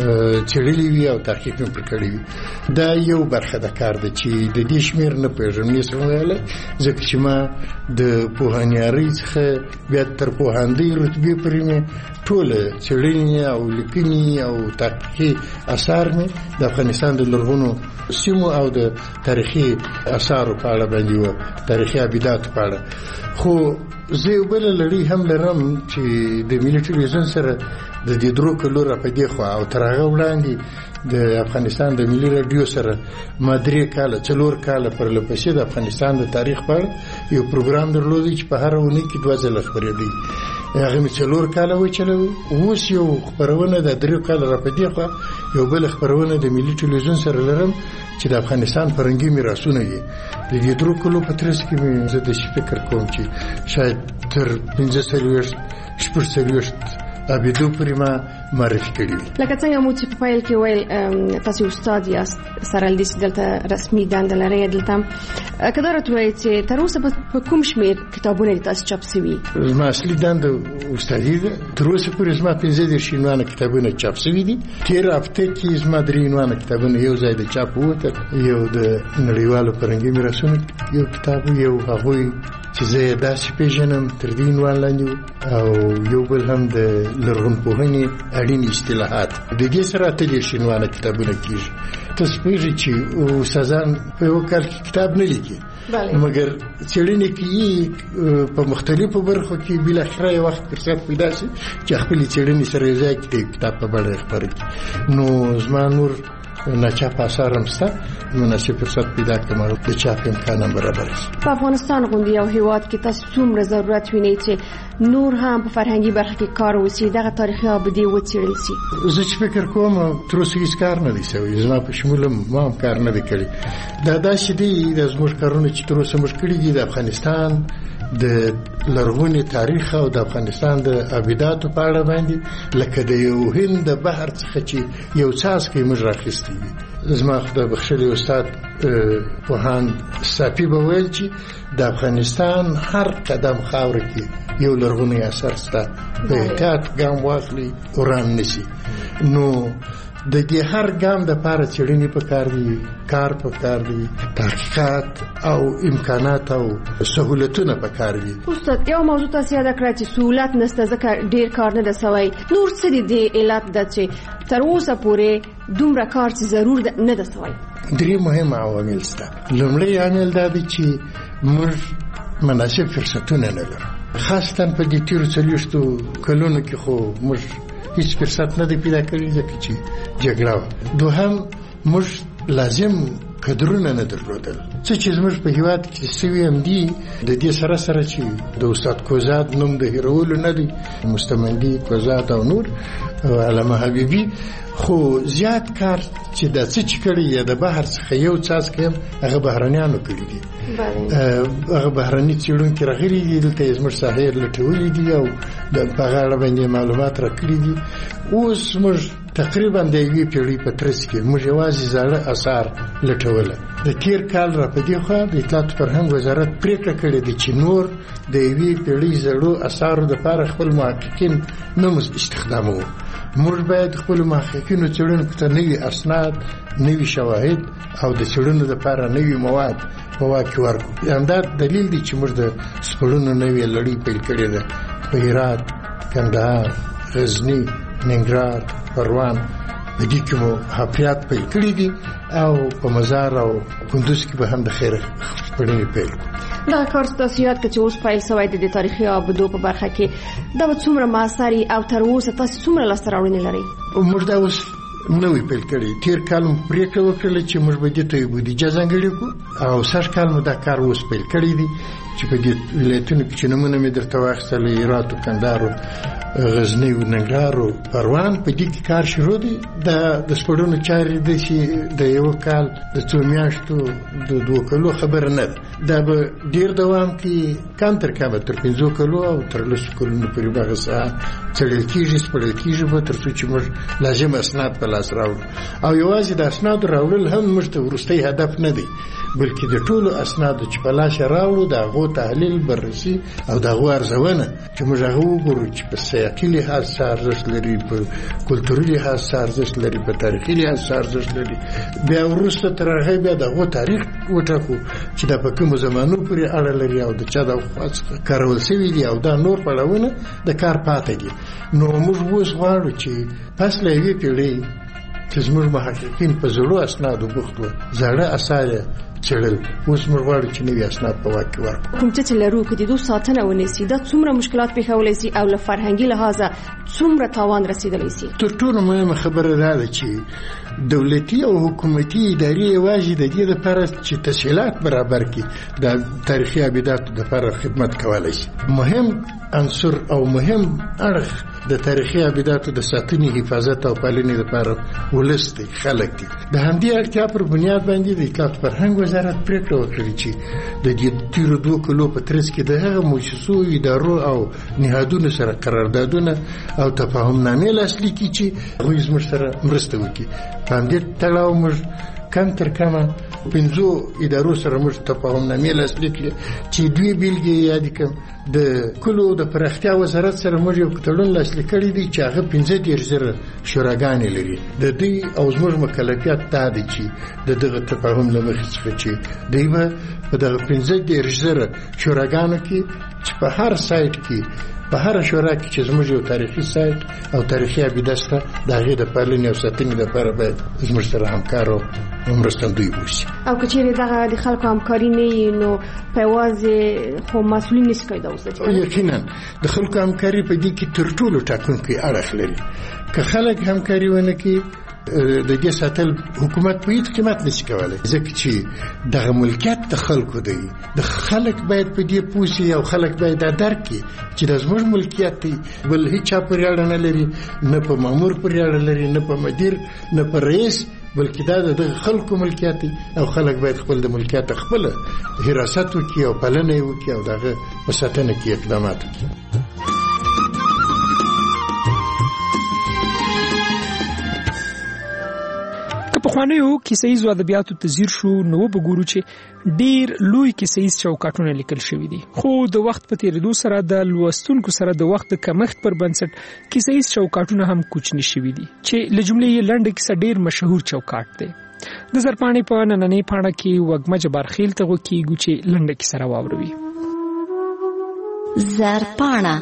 څېړلي وي او تحقیق مې پرې کړی وي. دا یو برخه د کار ده چې د دې شمېر نه پوهېږم نشم ویلی، ځکه چې ما د پوهنیارۍ څخه بیا تر پوهاندۍ رتبې پورې مې ټوله څېړنې او لیکنې او تحقیقي اثار مې د افغانستان د لرغونو سیمو او د تاریخي اثارو په اړه باندې وه، تاریخي ابیداتو په اړه. خو زه یو بله لړۍ هم لرم چې د ملي ټلویزیون سره د دې درو کلو را په دې خوا او تر هغه وړاندې د افغانستان د ملي راډیو سره ما درې کاله څلور کاله پرله پسې د افغانستان د تاریخ په اړه یو پروګرام درلودی چې په هره اونۍ کې دوه ځله خپرېدی. هغه مې څلور کاله وچلوي. اوس یو خپرونه د درې کاله را په دې خوا یو بل خپرونه د ملي ټلویزیون سره لرم چې د افغانستان فرهنګي میراثونه دي. د دې درو کلو په ترڅ کې مې زه داسې فکر کوم چې شاید تر پنځه څلوېښت شپږ څلوېښت ابیدو پورې ما معرفي کړي وي. لکه څنګه مو چې په پیل کې ویل تاسو استاد یاست سره له دې چې دلته رسمي دنده لرئ، دلته که دا راته ووایئ چې تر اوسه په کوم شمېر کتابونه دي تاسو چاپ سوي؟ زما اصلي دنده استادي ده. تر اوسه پورې زما پنځه دېرش عنوانه کتابونه چاپ سوي دي. تېره هفته کې زما درې عنوانه کتابونه یو ځای د چاپ ووتل. یو د نړیوالو فرهنګي میراثونو یو کتاب، یو هغوی چې زه یې داسې پېژنم تر دې عنوان لاندې او یو بل هم د لرغونپوهنې اړین اصطلاحات. د دې سره اته دېرش عنوانه کتابونه کېږي. تاسو پوهېږئ چې استادان په یو کال کې کتاب نه لیکي، مګر څېړنې کوي په مختلفو برخو کې بالاخره یو وخت فرصت پیدا شي چې خپلې څېړنې سره یو ځای کړي، کتاب په بڼه یې خپاره کړي. نو زما نور ناچاپ اثار هم شته، مناسب فرصت پیدا کړم او د چاپ امکان هم برابر شي. په افغانستان غوندې یو هېواد کې تاسو څومره ضرورت وینئ چې نور هم په فرهنګي برخه کې کار وشي، دغه تاریخي ابیدې وڅېړل شي؟ زه چې فکر کوم تر اوسه هېڅ کار نه دی شوی، زما په شمول ما هم کار نه دی کړی. دا داسې دی د زموږ کارونه چې تر اوسه موږ کړي دي د افغانستان د لرغوني تاریخ او د افغانستان د ابیداتو په اړه باندې لکه د یو هند د بحر څخه چې یو څاڅکی موږ راخیستی وي. زما خدای بخښلی استاد پوهاند صافي به ویل چې د افغانستان هر قدم خاوره کې یو لرغونی اثر شته، په احتیاط ګام واخلي وران نشي. نو د دې هر ګام دپاره څېړنې پکار دي، کار پکار دي، تحقیقات او امکانات او سهولتونه پکار دي. استاد یو موضوع تاسو یاد کړئ چې سهولت نشته ځکه ډېر کار نه ده سوی. نور څه دي د علت ده چې تر اوسه پورې دومره کار چې ضرور نه ده سوی؟ درې مهم عوامل شته. لومړی عامل دا دی چې موږ مناسب فرصتونه نه لرو، خاصتا په دې تېرو څلوېښتو کلونو کې خو موږ هیڅ فرصت نه دی پیدا کړی ځکه چې جګړه وه. دوهم موږ لازم کدرونه نه درلودل، څه چې زموږ په هېواد کې سوي هم دي. د دې سره سره چې د استاد کوزاد نوم د هېرولو نه دی، مستمندي کوزاد او نور علامه حبیبي، خو زیات کار چې دا څه چې کړی یا د بهر څخه یو څاڅکی هم هغه بهرنیانو کړي دي. هغه بهرني څېړونکي راغلي دي، دلته یې زموږ ساحې لټولي دي او په هغه اړه باندې معلومات راکړي دي. اوس موږ تقریبا د یوې پیړۍ په ترڅ کې موږ یوازې زاړه اثار لټوله. د تېر کال را په دې خوا د اطلاعاتو فرهنګ وزارت پرېکړه کړې ده چې نور د یوې پیړۍ زړو اثارو دپاره خپل محققین نه استخداموو. موږ باید خپلو محققینو څېړونکو ته نوي اسناد، نوي شواهد او د څېړنو دپاره نوي مواد په واک کې ورکړو. همدا دلیل دی چې موږ د سپړنو نوې لړۍ پیل کړې ده په هرات، کندهار، غزني، ننګرهار، پروان. په دې کې مو حفریات پیل کړي دي او په مزار او کندوز کې به هم د خیر خپرونې پیل کړو. دا کار ستاسو یاد که چې اوس پیل سوی د تاریخي ابیدو په برخه کې دا به څومره مؤثري او تر اوسه تاسو څومره لاسته راوړنې لرئ؟ موږ دا اوس نوی پیل کړی. تېر کال مو پرېکړه وکړله چې موږ به دې ته یو بودیجه ځانګړې کړو او سږ کال مو دا کار اوس پیل کړی دی چې په دې ولایتونو کې چې نومونه مې درته واخیستل، هرات، کندهار غزنی او ننګرهار او پروان په دې کې کار شروع دی. د سپورونو چارې د شي د یو کال د څو میاشتو د دوه کلو خبر نه ده. دا به ډیر دوام کې کم تر کمه تر پنځو کلو او تر لسو کلونو پورې به هغه څه څېړل کېږي سپړل کېږي به تر څو چې موږ لازم اسناد په لاس راوړو. او یوازې د اسنادو راوړل هم موږ ته وروستی هدف نه دی، بلکې د ټولو اسنادو چې په لاس راوړو د هغو تحلیل بررسي او د هغو ارزونه چې موږ هغه وګورو چې په سیاقي لحاظ څه ارزښت لري، په کلتوري لحاظ څه ارزښت لري، په تاریخي لحاظ څه ارزښت لري. بیا وروسته تر هغې بیا د هغو تاریخ وټاکو چې دا په کومو زمانو پورې اړه لري او د چا د خوا څخه کارول سوي دي او دا نور پړاوونه د کار پاتې دي. نو موږ اوس غواړو چې پس له یوې پیړۍ چې زموږ محققین په زړو اسنادو بوخت وو، زاړه اثار څېړل، اوس موږ غواړو چې نوي اسناد په واک کې ورکړو. کوم څه چې لرو که د دوی ساتنه ونیسي دا څومره مشکلات پېښولی سي او له فرهنګي لحاظه څومره تاوان رسېدلی سي؟ تر ټولو مهمه خبره دا ده چې دولتي او حکومتي ادارې یوازې د دې لپاره چې تسهیلات برابر کړي د تاریخي ابداتو لپاره خدمت کولی شي. مهم عنصر او مهم اړخ د تاریخي ابداتو د ساتنې، حفاظت او پالنې لپاره ولس دی، خلک دي. د همدې اړتیا پر بنیاد باندې د اطلاعات فرهنګ وزارت پرېکړه وکړه چې د دې تیرو دوه کلو په ترڅ کې د هغه مؤسسو، ادارو او نهادونو سره قراردادونه او تفاهمنامې لاسلیک کړي چې هغوی زموږ سره مرسته وکړي. په همدې تړاو موږ کم تر کمه پنځو ادارو سره موږ تفاهمنامې لاسلیک کړې چې دوی بیلګې یاد کړم. د کلو د پراختیا وزارت سره موږ یو تړون لاسلیک کړی دی چې هغه پنځه دېرش زره شوراګانې لري. د دوی او زموږ مکلفیت دا دی چې د دغه تفاهم له مخې څخه چې دوی به په دغه پنځه دېرش زره شوراګانو کې چې په هر سایټ کې په هر شورا کې چې زموږ یو تاریخي سایت او تاریخي ابیده شته د هغې د پالنې او ساتنې لپاره باید زموږ سره همکار او مرستندوی وشي. او که چېرې دغه د خلکو همکاري نه وي نو په یوازې خو مسؤلین نشي کولی دا اوس. یقینا د خلکو همکاري په دې کې تر ټولو ټاکونکی اړخ لري. که خلک همکاري ونه کړي د دې ساتل حکومت په هیڅ قیمت نشي کولی، ځکه چې دغه ملکیت د خلکو دی. د خلک باید په دې پوه شي او خلک باید دا درک کړي چې دا زموږ ملکیت دی، بل هیڅ چا پورې اړه نه لري، نه په مامور پورې اړه لري، نه په مدیر، نه په رئیس، بلکې دا د خلکو ملکیت دی او خلک باید خپل د ملکیت خپله حراست وکړي او پالنه یې وکړي او دغه په ساتنه کې اقدامات وکړي. پخوانیو کیسه ییزو ادبیاتو ته ځیر شو نو وګورو چې ډیر لوی کیسه ییز چوکاټونه لیکل شوي دي، خو د وخت په تیریدو سره د لوستونکو سره د وخت د کمښت پر بنسټ کیسه ییز چوکاټونه هم کوچني شوي دي چې له جملې یې لنډه کیسه ډیر مشهور چوکاټ دی. د زرپاڼې په نننۍ پاڼه کې وږمه جبارخیل ته وکیږو چې لنډه کیسه راواوروي. زرپاڼه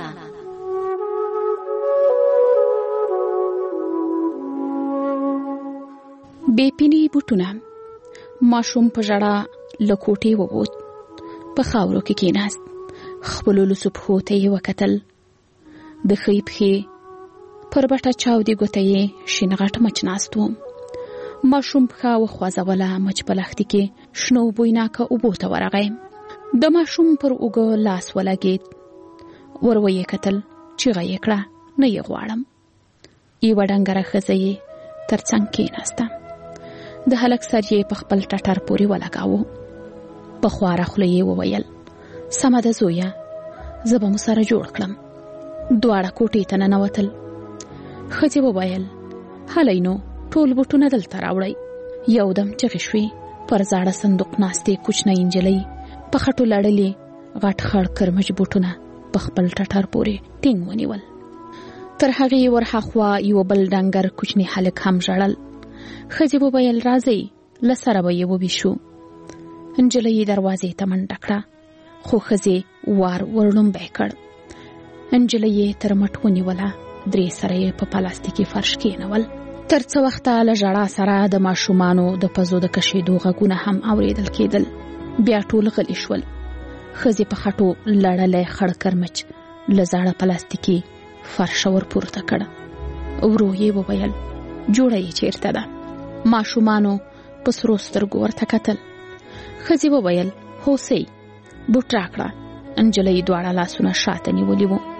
بے پینی بوټونه. ماشوم په ژړا له کوټې ووت، په خاورو کې کېناست، خپلو لوڅو پښو ته یې وکتل. د ښۍ پښې پر بټه چاودې ګوته یې شین غټ مچ ناست و. ماشوم پښه وخوځوله، مچ په لښتې کې شنو بویناکه اوبو ته ورغی. د ماشوم پر اوږه لاس ولګېد، ور ویې کتل، چیغه یې کړه، نه یې غواړم. یوه ډنګره ښځه یې تر څنګ کېناسته. د هلک سر یې په خپل ټټر پورې ولګاوه. په خواره خوله یې وویل، سمه ده زویه، زه به مو سره جوړ کړم. دواړه کوټې ته ننوتل. ښځې وویل، هلئ نو ټول بوټونه دلته راوړئ. یودم چغې شوې. پر زاړه صندوق ناستې کوچنۍ نجلۍ په خټو لړلې غټ خړ کرمچ بوټونه په خپل ټټر پورې ټینګ ونیول. تر هغې ورهاخوا یو بل ډنګر کوچنی هلک هم ژړل. ښځې وویل، راځئ له سره به یې وویشو. نجلۍ دروازې ته منډه کړه، خو ښځې وار ورړومبی کړ. نجلۍ یې تر مټ ونیوله، درې سره یې په پلاستیکي فرش کېنول. تر څه وخته له ژړا سره د ماشومانو د پزو د کشېدو غږونه هم اورېدل کېدل. بیا ټول غلي شول. ښځې په خټو لړلی خړ کرمچ له زاړه پلاستیکي فرش ور پورته کړ. ورو یې وویل، جوړه یې چیرته ده؟ ماشومانو په سرو سترګو ورته کتل. ښځې وویل، هوسۍ، بوټ راکړه. نجلۍ دواړه لاسونه شاته نیولي وو.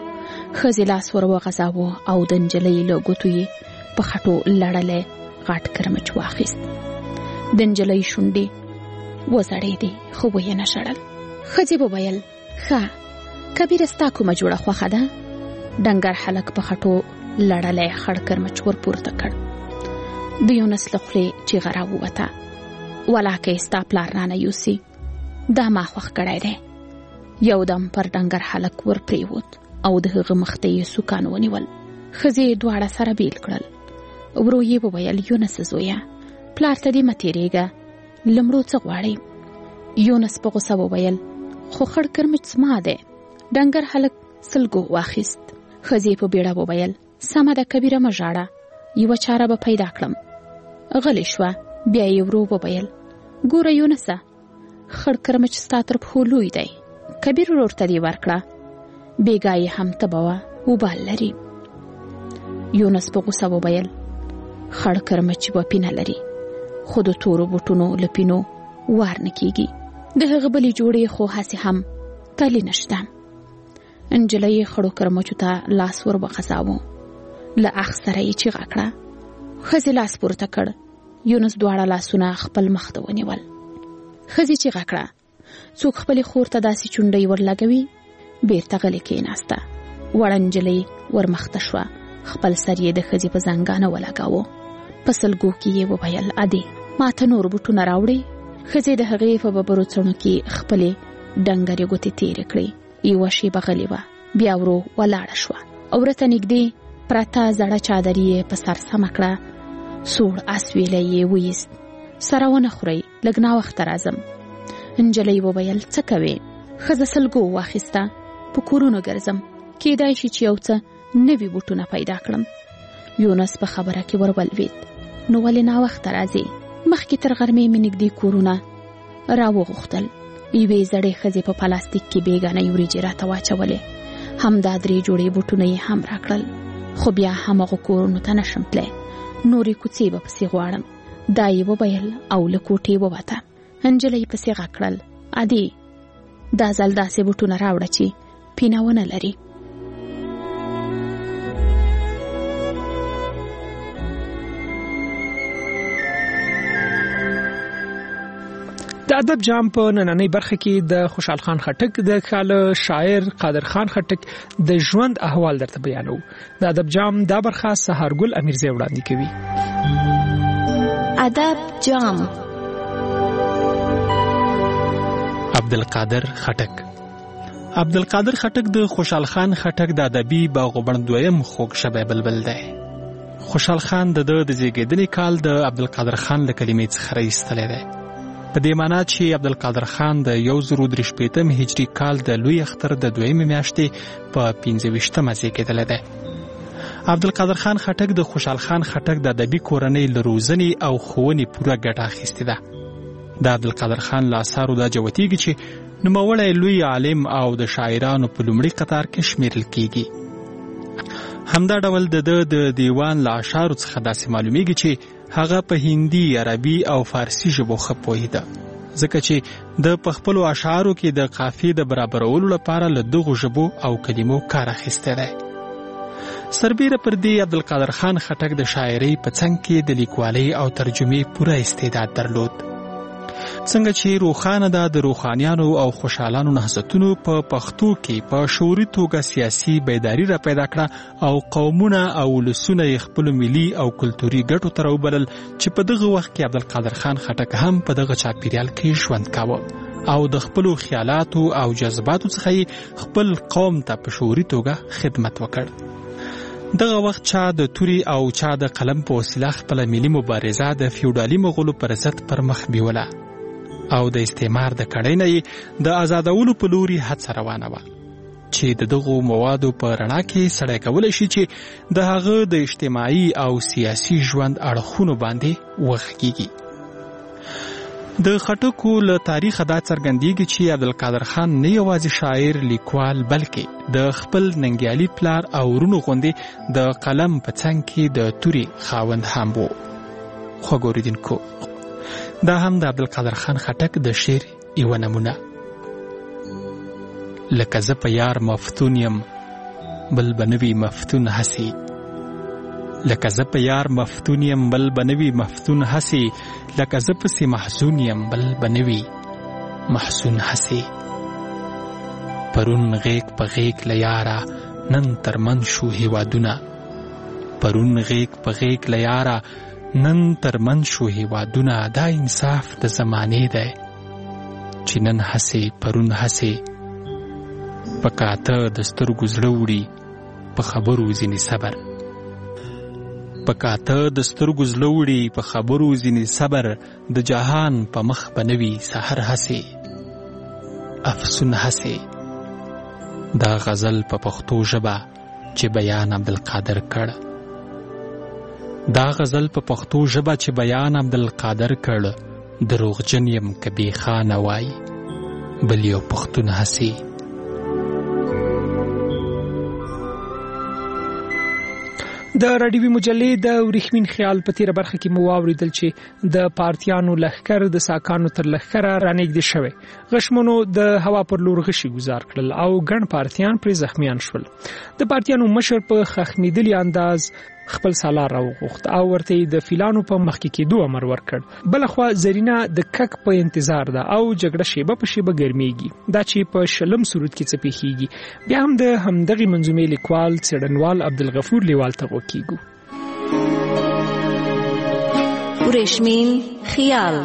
ښځې لاس ور وغځاوه او د نجلۍ له ګوتو یې په خټو لړلی غټ کرمچ واخیست. د نجلۍ شونډې وځړېدې خو ویې نه ژړل. ښځې وویل ښه کبیره ستا کومه جوړه خوښه ده؟ ډنګر هلک په خټو لړلی خړ کرمچ ور پورته کړ. د یونس له خولې چیغه راووته ولاکه یې ستا پلار رانه یوسي دا ما خوښ کړی دی. یو دم پر ډنګر هلک ور پریوت او د هغه مخ ته یې سوکان ونیول. ښځې دواړه سره بیل کړل. ورو یې وویل یونس زویه پلار ته دې مه تېرېږه لمړو څه غواړئ؟ یونس په غوسه وویل خو خړ کرمچ زما دی. ډنګر هلک سلګو واخیست. ښځې په بیړه وویل سمه ده کبیره مه ژاړه یوه چاره به پیدا کړم. غلې شوه. بیا یې ورو وویل ګوره یونسه خړ کرمچ ستا تر پښو لوی دی. کبیر ورور ته دې ورکړه بېګا یې هم تبه وه وبال لري. یونس په غوسه وویل خړ کرمچ به پینه لري خو د تورو بوټونو له پینو وار نه کېږي. د هغه بلې جوړې خو هسې هم تلې نشته. نجلۍ خړو کرمچو ته لاس ور وغځاوه. له اخ سره یې چیغه کړه. ښځې لاس پورته کړ. یونس دواړه لاسونه خپل مخ ته ونیول. ښځې چیغه کړه څوک خپلې خور ته داسې چونډۍ ورلګوي؟ بیرته غلې کېناسته. وړه نجلۍ ورمخته شوه. خپل سر یې د ښځې په زنګانه ولګاوه. په سلګو کې یې وویل ادې ما ته نور بوټونه راوړې؟ ښځې د هغې په ببرو څڼو کې خپلې ډنګرې ګوتې تېرې کړې. یوه شېبه غلې وه. بیا ورو ولاړه شوه. ورته نږدې پرته زړه چادري یې په سر سمه کړه. سوړ اسویلی یې ویست. سره ونه خورئ لږ ناوخته راځم. نجلۍ وویل څه کوې؟ ښځه سلګو واخیسته. په کورونو ګرځم کېدای شي چې یو څه نوي بوټونه پیدا کړم. یونس په خبره کې ور ولوېد نو ولې ناوخته راځې؟ مخکې تر غرمې مې نږدې کورونه راوغوښتل. یوې زړې ښځې په پلاستیک کې بېګانۍ وریجې راته واچولې. همدا درې جوړې بوټونه یې هم راکړل. خو بیا همغو کورونو ته نشم تلی. نورې کوڅې به پسې غواړم. دا یې وویل او له کوټې ووته. نجلۍ پسې غږ کړل ادې دا ځل داسې بوټونه راوړه چې پینه ونه لري. د ادب جام په نننۍ برخه کې د خوشحال خان خټک د خاله شاعر قادر خان خټک د ژوند احوال درته بیانو. د ادب جام دا برخه سهارګل امیرزی وړاندې کوي. ادب جام عبدالقادر خټک. عبدالقادر خټک د خوشحال خان خټک د ادبي باغوبڼ دویم خوږ شبی بلبل دی. خوشحال خان د ده د زیږېدنې کال د عبدالقادر خان له کلمې څخه راایستلی دی. په دې معنا چې عبدالقادر خان د یو زرو درې شپېتم هجري کال د لوی اختر د دویمې میاشتې په پنځه ویشتمه زیږېدلی دی. عبدالقادر خان خټک د خوشحال خان خټک د ادبي کورنۍ له روزنې او ښوونې پوره ګټه اخیستې ده. د عبدالقادر خان له اثارو دا جوتېږي چې نوموړی لوی عالم او د شاعرانو په لومړي قطار کې شمیرل کېږي. همدا ډول د ده د دیوان له اشعارو څخه داسې معلومیږي چې هغه په هندي، عربي او فارسي ژبو ښه پوهېده، ځکه چې د په خپلو اشعارو کې د قافیې د برابرولو لپاره له دغو ژبو او کلمو کار اخیستی دی. سربیره پر دې عبدالقادر خان خټک د شاعرۍ په څنګ کې د لیکوالۍ او ترجمې پوره استعداد درلود. څنګه چې روښانه ده د روښانیانو او خوشحالانو نهضتونو په پښتو کې په شعوري توګه سیاسي بیداري را پیدا کړه او قومونه او ولسونه یې خپلو ملي او کلتوري ګټو ته راوبلل چې په دغه وخت کې عبدالقادر خان خټک هم په دغه چاپیریال کې ژوند کاوه او د خپلو خیالاتو او جذباتو څخه یې خپل قوم ته په شعوري توګه خدمت وکړ. دغه وخت چا د توري او چا د قلم په وسیله خپله ملي مبارزه د فیوډالي مغولو پر ضد پر مخ بیوله او د استعمار د کړۍ نه یې د آزادولو په لوري هڅه روانه وه چې د دغو موادو په رڼا کې سړی کولی شي چې د هغه د اجتماعي او سیاسي ژوند اړخونو باندې وغږیږي. د خټکو له تاریخه دا څرګندېږي چې عبدالقادر خان نه یوازې شاعر، لیکوال، بلکې د خپل ننګیالي پلار او ورونو غوندې د قلم په څنګ کې د توري خاوند هم و. خوږ اورېدونکو، دا هم د عبدالقادر خان خټک د شعر یوه نمونه. لکه زه په یار مفتون یم بل بنوي مفتون هسي لکه زه په یار مفتون یم بل بنوي مفتون هسي لکه زه پسې محزون یم بل بنوي محزون هسي پرون غیږ په غیږ له یاره نن ترمن شو هیوادونه پرون غیږ په غیږ له یاره نن ترمن شو هیوادونه دا انصاف د زمانې دی چې نن هسې پرون هسې په کاته د سترګو زړه وړي په خبرو ځینې صبر په کاته د سترګو زړه وړي په خبرو ځینې صبر د جهان په مخ بنوي سحر هسې افسون هسې دا غزل په پښتو ژبه چې بیان عبدالقادر کړ دا غزل په پښتو ژبه چې بیان عبدالقادر کړ دروغجن یم که بې خانه وای بل یو پښتون هسې د راډیوي مجلې د ورېښمین خیال په تیره برخه کې مو واوریدل چې د پارتیانو لښکر د ساکانو تر لښکره رانږدې شوی غشمنو د هوا پر لور غشي گزار کړل او ګڼ پارتیان پرې زخمیان شول د پارتیانو مشر په خښمېدلي انداز خپل سالار راوغوښت او ورته د فیلانو په مخکې کېدو امر ورکړ بلخوا زرینه د کک په انتظار ده او جګړه شیبه په شیبه ګرمیږي دا چې په شلم سرود کې څه پیښیږي بیا هم د همدغې منظومې لیکوال څېړنوال عبدالغفور لیوال ته غوږ کېږو ورېښمین خیال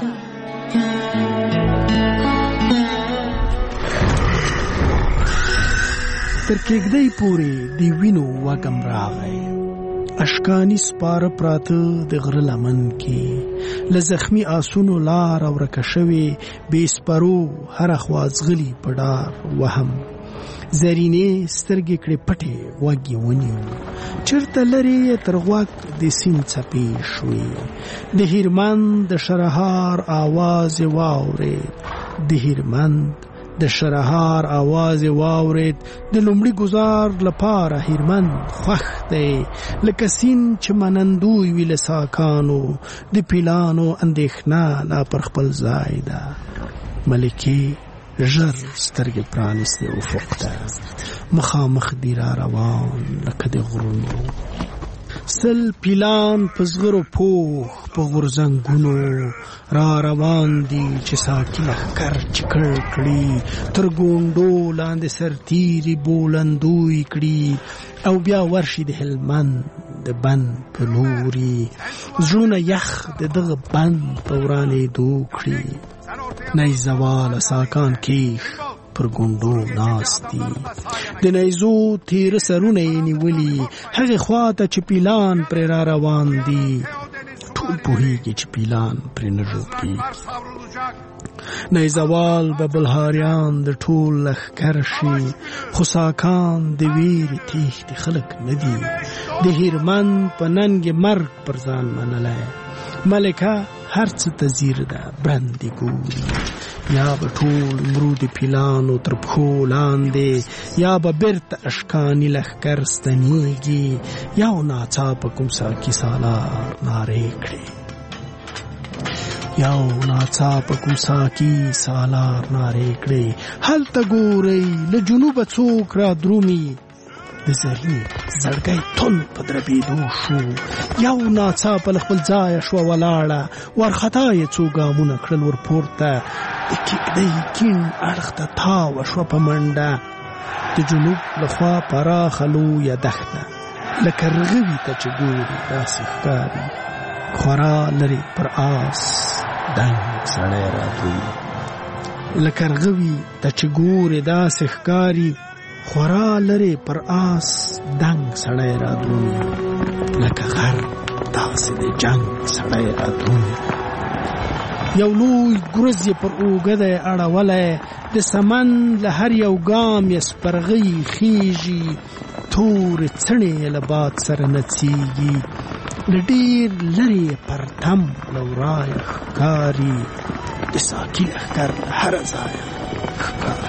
تر کېږدۍ پورې د وینو وږم راغی اشکانی سپاره پراته د غره لمن کې له زخمي آسونو لار ورکه شوې بې سپرو هره خوا ځغلي په ډار وهم زرینې سترګې کړې پټې غوږ یې ونیو چېرته لرې تر غوږ د سیند څپې شوې د هیرمند د شرهار آواز یې واورېد د هیرمند د شرهار آواز واورید د لومړي گزار لپاره هیرمن خوښ دی لکه سیند چې منندوی وي له ساکانو د پیلانو اندېښنه لا پر خپل ځای ده ملکې ژر سترګې پرانیستې افق ته مخامخ دی را روان لکه د غرونو سل پیلان په زغرو پوخ په غورځنګونو را روان دي چې ساکي لښکر چکړ کړي تر ګونډو لاندې سرتیري بولندوی کړي او بیا ورشي د هلمند د بند په لوري زړونه یخ د دغه بند په ورانېدو کړي نیزواله ساکان کیښ پر ګونډو ناست دي د نیزو تیره سرونه یې نیولي هغې خواته چې پیلان پرې را روان دي ټول پوهېږي چې پیلان پرې نه ژوبلېږي نیزوال به بلهاریان د ټول لښکر شي خو ساکان د ویرې تېښتې خلک نه دي د هیرمند په ننګې مرګ پر ځان منلی ملکه هر څه ته ځیر ده برندې ګوري یا به ټول مرو د پیلانو تر پښو لاندې یا به بیرته اشکاني لښکر ستنېږي یو ناڅاپه کوم ساکي سالار نارې کړې یو ناڅاپه کوم ساکي سالار نارې کړې هلته ګورئ له جنوبه څوک را درومي د زرینې زړګی تون په دربېدو شو یو ناڅاپه له خپل ځایه شوه ولاړه وارخطا یې څو ګامونه کړل ورپورته د کېږدۍ کیڼ اړخ ته تاوه شوه په منډه د جنوب لخوا پراخه لویه دښته لکه رغوي ته چې ګوري داسې ښکاري خورا لرې پر آس دنګ سړی راتلي لکه رغوي ته چې ګوري داسې ښکاري خورا لرې پر آس دنګ سړی راتلي لکه غر داسې د جنګ سړی راتلي یو لوی ګرز یې پر اوږه دی اړولی د سمن له هر یو ګام یې سپرغۍ خیږي تورې څڼې یې له باد سره نڅېږي له ډېر لرې پرتم له ورایه ښکاري د ساکي لښکر له هره ځایه ښکاري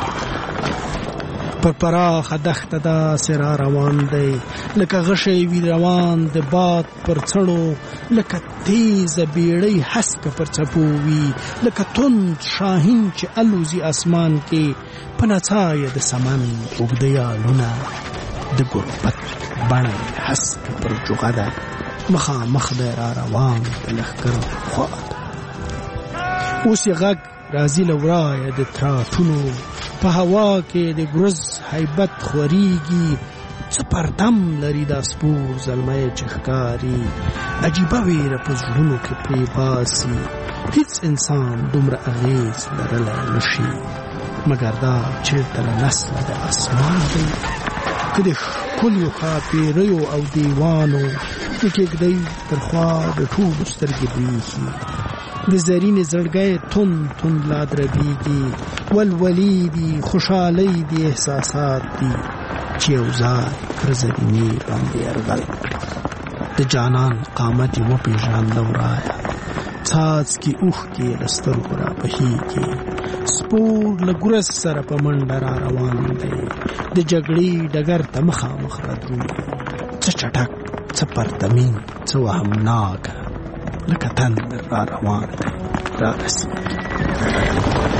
پر پراخه دښته داسې را روان دی لکه غشی وي روان د باد پر څڼو لکه تیزه بیړۍ هسکه پر څپو وي لکه توند شاهین چې الوزي اسمان کې په نڅا یې د سمن اوږده یالونه د ګربت بڼه هسک پر جوغه ده مخامخ دی را روان د لښکر خوا ده اوس یې غږ راځي له ورایه د تراتونو په هوا کې د ګرز هیبت خورېږي څه پرتم لري دا سپور زلمی چې ښکاري عجیبه ویره په زړونو کې پرې باسي هیڅ انسان دومره اغېز لرلی نشي مګر دا چېرته له نسله د اسمان دی که د ښکلیو ښاپېریو او دیوانو د کېږدۍ تر خوا د ټولو سترګې بریښي د زرینې زړګی تند تند لا دربېږي ولولې دي خوشحالۍ دي احساسات دي چې یو ځای پر زرینې باندې یرغل د جانان قامت یې وپېژانده ورایه څاڅکي اوښکې له سترګو رابهېږي سپور له ګرز سره په منډه را روان دی د جګړې ډګر ته مخامخ را درومي څه چټک څه پرتمین څه وهمناکه لکه تندر را روان دی را رسېږي